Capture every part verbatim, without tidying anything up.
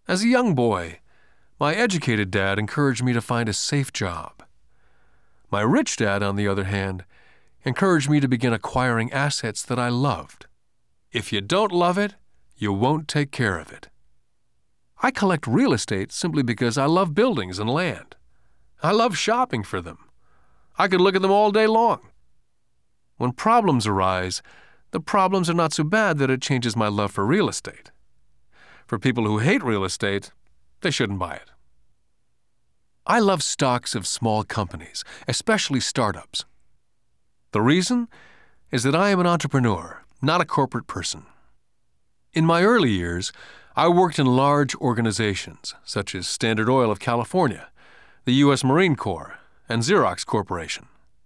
As a young boy, my educated dad encouraged me to find a safe job. My rich dad, on the other hand, encouraged me to begin acquiring assets that I loved. If you don't love it, you won't take care of it. I collect real estate simply because I love buildings and land. I love shopping for them. I could look at them all day long. When problems arise, the problems are not so bad that it changes my love for real estate. For people who hate real estate, they shouldn't buy it. I love stocks of small companies, especially startups. The reason is that I am an entrepreneur, not a corporate person. In my early years, I worked in large organizations such as Standard Oil of California, the U S Marine Corps, and Xerox Corporation.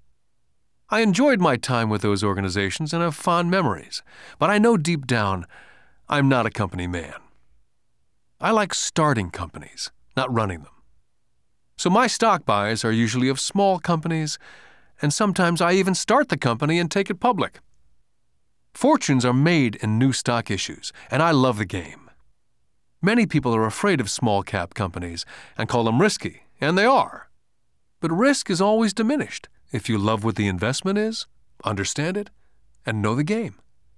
I enjoyed my time with those organizations and have fond memories, but I know deep down I'm not a company man. I like starting companies, not running them. So my stock buys are usually of small companies, and sometimes I even start the company and take it public. Fortunes are made in new stock issues, and I love the game. Many people are afraid of small-cap companies and call them risky, and they are. But risk is always diminished if you love what the investment is, understand it, and know the game.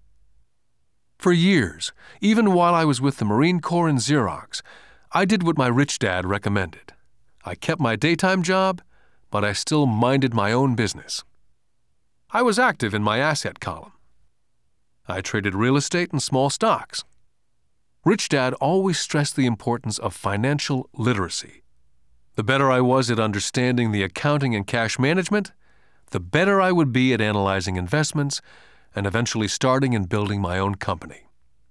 For years, even while I was with the Marine Corps and Xerox, I did what my rich dad recommended. I kept my daytime job, but I still minded my own business. I was active in my asset column. I traded real estate and small stocks. Rich Dad always stressed the importance of financial literacy. The better I was at understanding the accounting and cash management, the better I would be at analyzing investments and eventually starting and building my own company.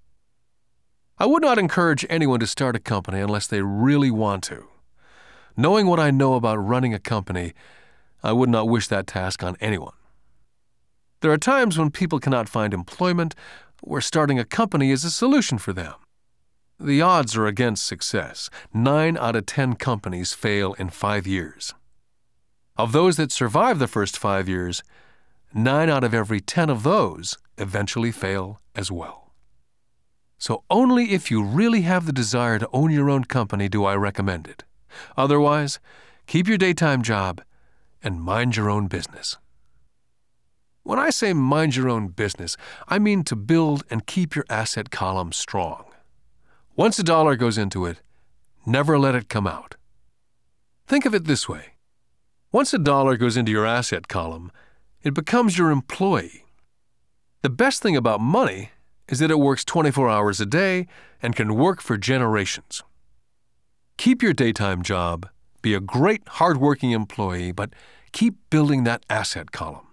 I would not encourage anyone to start a company unless they really want to. Knowing what I know about running a company, I would not wish that task on anyone. There are times when people cannot find employment where starting a company is a solution for them. The odds are against success. Nine out of ten companies fail in five years. Of those that survive the first five years, nine out of every ten of those eventually fail as well. So only if you really have the desire to own your own company do I recommend it. Otherwise, keep your daytime job and mind your own business. When I say mind your own business, I mean to build and keep your asset column strong. Once a dollar goes into it, never let it come out. Think of it this way. Once a dollar goes into your asset column, it becomes your employee. The best thing about money is that it works twenty-four hours a day and can work for generations. Keep your daytime job, be a great, hard-working employee, but keep building that asset column.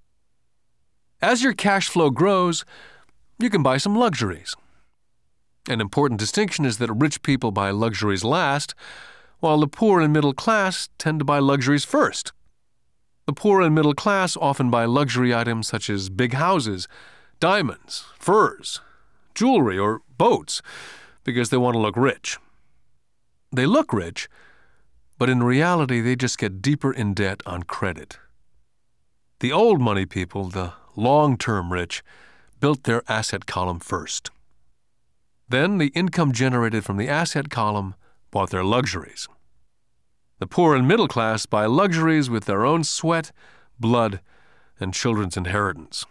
As your cash flow grows, you can buy some luxuries. An important distinction is that rich people buy luxuries last, while the poor and middle class tend to buy luxuries first. The poor and middle class often buy luxury items such as big houses, diamonds, furs, jewelry, or boats because they want to look rich. They look rich, but in reality they just get deeper in debt on credit. The old money people, the long-term rich, built their asset column first. Then the income generated from the asset column bought their luxuries. The poor and middle class buy luxuries with their own sweat, blood, and children's inheritance.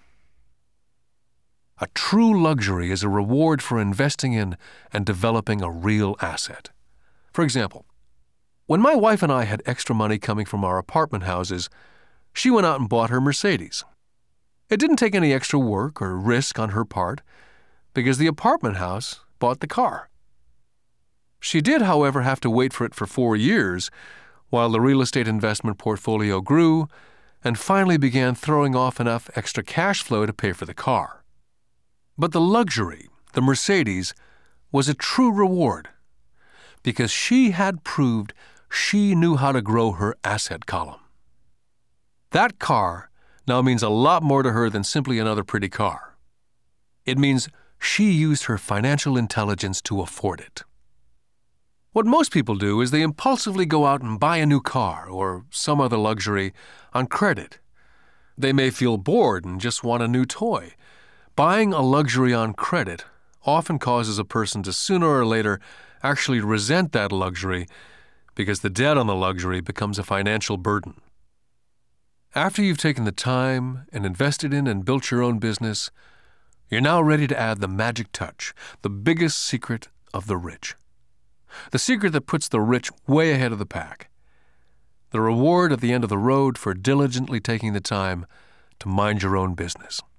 A true luxury is a reward for investing in and developing a real asset. For example, when my wife and I had extra money coming from our apartment houses, she went out and bought her Mercedes. It didn't take any extra work or risk on her part because the apartment house bought the car. She did, however, have to wait for it for four years while the real estate investment portfolio grew and finally began throwing off enough extra cash flow to pay for the car. But the luxury, the Mercedes, was a true reward because she had proved she knew how to grow her asset column. That car now means a lot more to her than simply another pretty car. It means she used her financial intelligence to afford it. What most people do is they impulsively go out and buy a new car or some other luxury on credit. They may feel bored and just want a new toy. Buying a luxury on credit often causes a person to sooner or later actually resent that luxury because the debt on the luxury becomes a financial burden. After you've taken the time and invested in and built your own business, you're now ready to add the magic touch, the biggest secret of the rich. The secret that puts the rich way ahead of the pack. The reward at the end of the road for diligently taking the time to mind your own business.